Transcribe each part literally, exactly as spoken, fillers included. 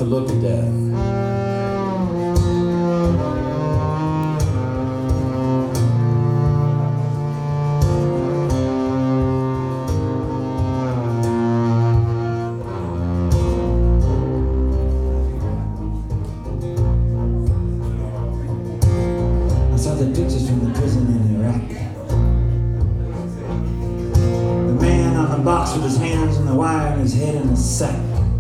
to look to death. I saw the pictures from the prison in Iraq. The man on the box with his hands on the wire and his head in a sack.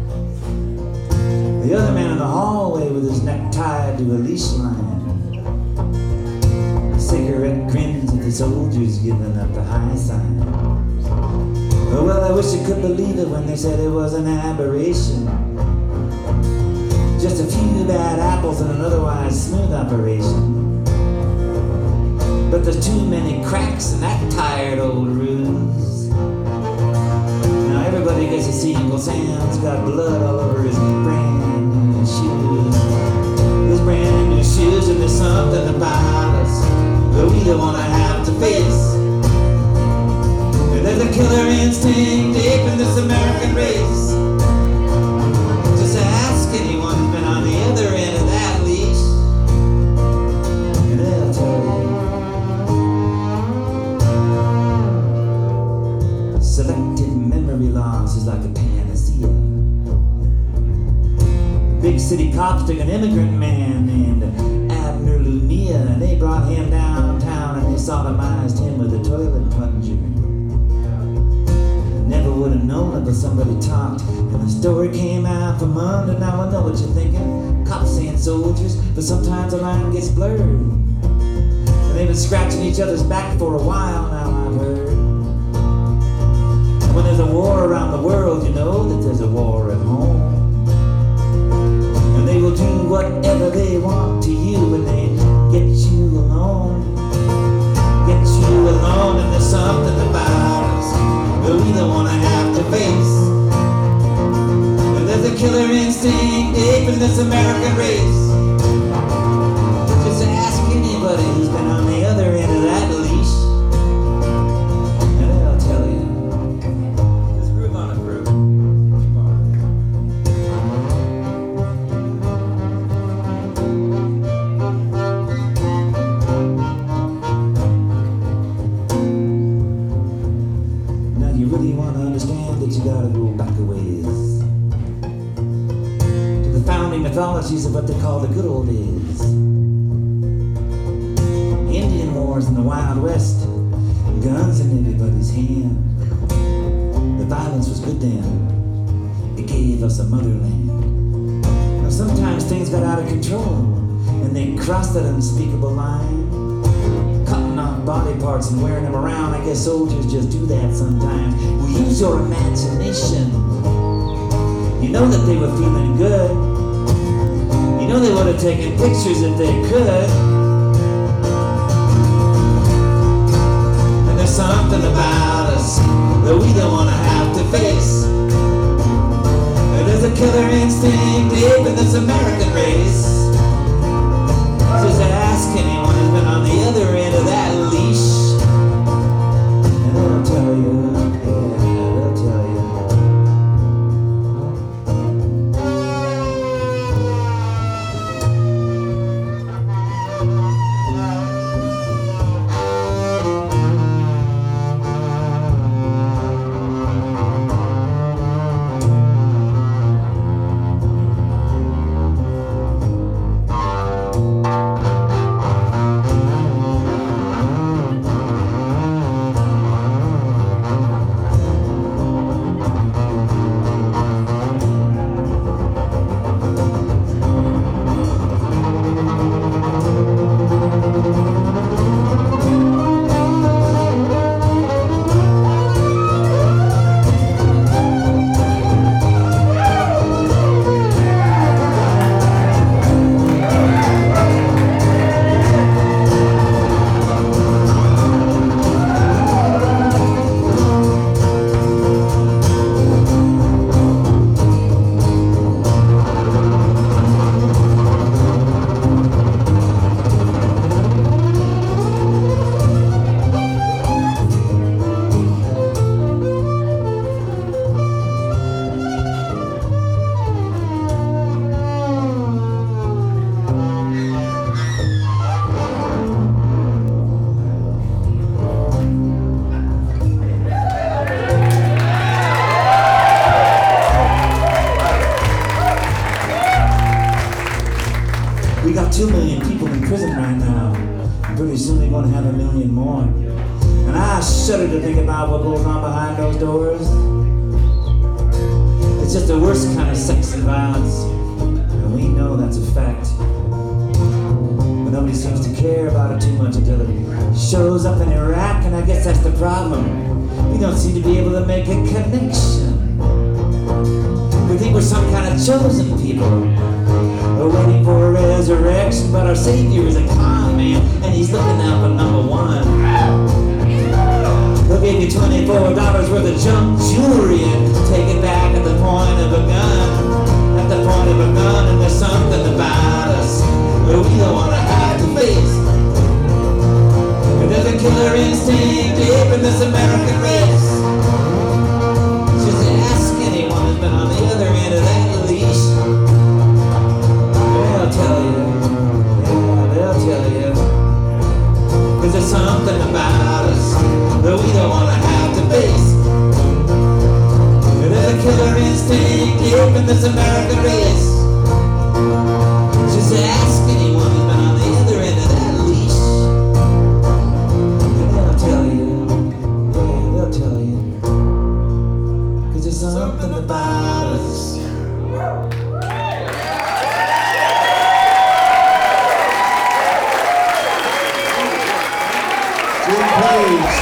The other man in the hallway with his neck tied to a leash line. A cigarette grins at the soldiers giving up the high sign. Oh, well, I wish I could believe it when they said it was an aberration. Just a few bad apples in an otherwise smooth operation. But there's too many cracks in that tired old ruse. Now everybody gets to see Uncle Sam's got blood all over his brand new shoes. His brand new shoes, and there's something about us that we don't want to have to face. And there's a killer instinct deep in this American race. Just ask anyone who's been on the other end of that leash, and they'll tell you. Selective memory loss is like a panacea. Big city cops took an immigrant man named Abner Lumia, and they brought him downtown and they sodomized him with a toilet plunger. Never would have known it, but somebody talked, and the story came out from under. Now I know what you're thinking. Cops saying soldiers, but sometimes the line gets blurred. And they've been scratching each other's back for a while now, I've heard. And when there's a war around the world, you know that there's a war at home. And they will do whatever they want to you when they get you alone. Get you alone, and there's something about us that we don't want to have to face. And there's a killer instinct deep in this American race. Just ask anybody who's been on the other end of that leash, and they'll tell you. Just groove on it, bro. Keep on. Now you really want to understand that you gotta go back a ways to the founding mythologies of what they call the good old days. Indian wars in the Wild West, guns in everybody's hand. The violence was good then. It gave us a motherland. Now sometimes things got out of control, and they crossed that unspeakable line, cutting off body parts and wearing them around. I guess soldiers just do that sometimes. Well, use your imagination. You know that they were feeling good. You know they would have taken pictures if they could. And there's something about us that we don't want to have to face. And there's a killer instinct deep in this American race. Just ask anyone who's been on the other end of that leash, and they'll tell you, yeah, they'll tell you. about two million people in prison right now. And pretty soon they're gonna have a million more. And I shudder to think about what goes on behind those doors. It's just the worst kind of sex and violence. And we know that's a fact. But nobody seems to care about it too much until it shows up in Iraq, and I guess that's the problem. We don't seem to be able to make a connection. We think we're some kind of chosen people. We're waiting for a resurrection, but our Savior is a con man, and he's looking out for number one. He'll give you twenty-four dollars worth of junk jewelry and take it back at the point of a gun. At the point of a gun, and there's something about us that we don't want to have to face. But there's a killer instinct deep in this American race. Just ask anyone who's been on the other end of that leash. They'll tell you, yeah, they'll tell you. Cause there's something about us that we don't want to have to face. There's a killer instinct deep in this American race. Just ask anyone who's been on the other end of that leash. And they'll tell you, yeah, they'll tell you. Cause there's something about us. Jim Page.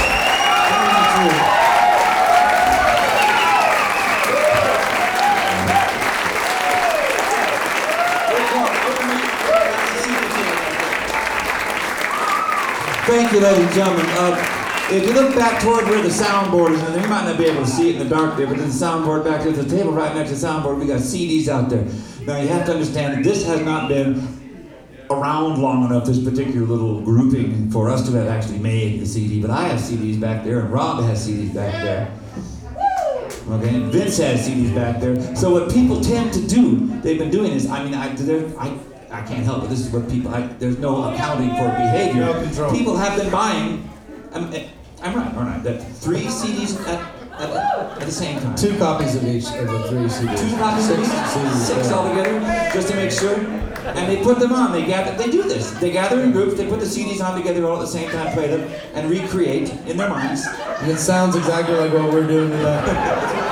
Thank you, ladies and gentlemen. Uh, if you look back toward where the soundboard is, and you might not be able to see it in the dark there, but there's a soundboard back there. There's a table right next to the soundboard. We got C Ds out there. Now you have to understand that this has not been around long enough, this particular little grouping, for us to have actually made the C D. But I have C Ds back there, and Rob has C Ds back there. Okay, and Vince has C Ds back there. So what people tend to do, they've been doing is, I mean, I, I, I can't help it. This is what people, I, there's no accounting for behavior. No control. People have been buying, I'm, I'm right, aren't I? That three C Ds at, at, at the same time. Two copies of each of the three C Ds. Two copies of each? C Ds, Six yeah. altogether, just to make sure. And they put them on. They gather. They do this. They gather in groups. They put the C Ds on together all at the same time, play them, and recreate in their minds. And it sounds exactly like what we're doing today.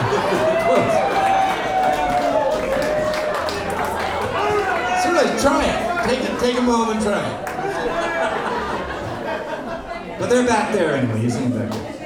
Somebody try it. Take it. Take a moment and try it. But they're back there anyway. You see them back there.